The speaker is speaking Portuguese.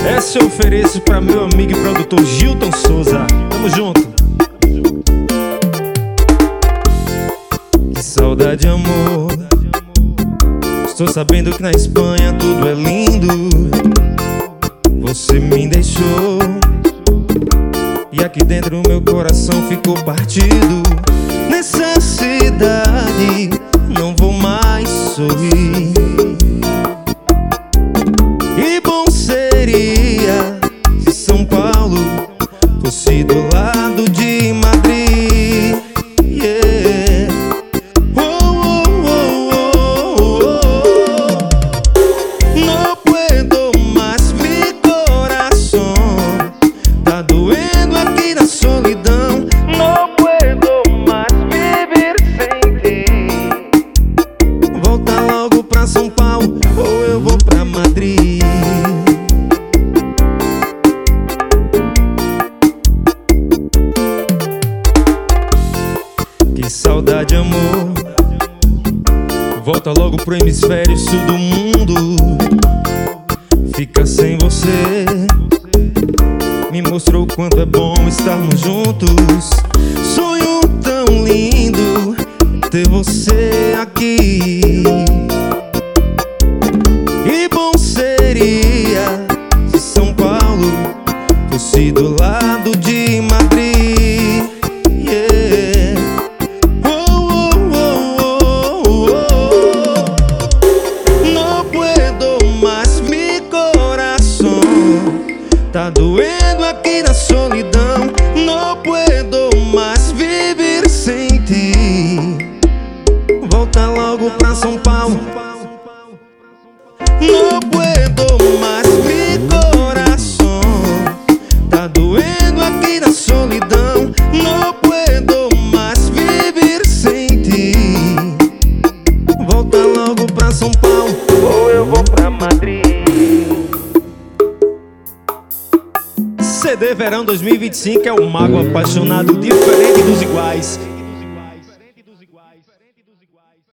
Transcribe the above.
Essa eu ofereço pra meu amigo e produtor Gilton Souza. Tamo junto. Que saudade, amor. Estou sabendo que na Espanha tudo é lindo. Você me deixou e aqui dentro meu coração ficou partido. Nessa cidade não vou mais sorrir. E bom seria se São Paulo fosse do lado de Madrid. Yeah. Oh, oh, oh, oh, oh. No puedo más, mi corazón tá doendo aqui na solidão. No puedo más vivir sem ti. Volta logo pra São Paulo ou eu vou pra Madrid. Que saudade, amor. Volta logo pro hemisfério sul do mundo. Fica sem você. Me mostrou o quanto é bom estarmos juntos. Sonho tão lindo ter você aqui. E bom seria se São Paulo fosse do lado de Madrid. Yeah. Oh, oh, oh, oh, oh. No puedo más, mi corazón tá doendo aqui na solidão. No puedo más vivir sem ti. Volta logo pra São Paulo. No puedo más, mi corazón tá doendo aqui na solidão. No puedo más vivir sem ti. Volta logo pra São Paulo ou eu vou pra Madrid. CD Verão 2025 é o mago apaixonado diferente dos iguais.